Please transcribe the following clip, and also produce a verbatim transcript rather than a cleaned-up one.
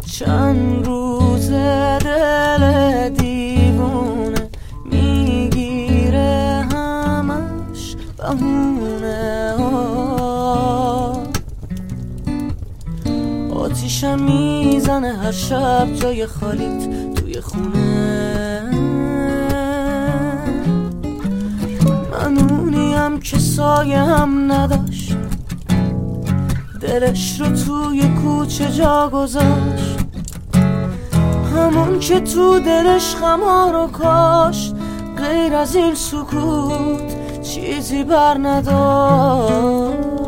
چند روز دل دیوونه میگیره همش بهونه ها، آتیشم میزنه هر شب جای خالیت توی خونه. من اونیم که سایه هم نداشت، دلش رو توی کوچه جا گذاشت، همون که تو دلش غما رو کاشت. غیر از این سکوت چیزی بر نداشت.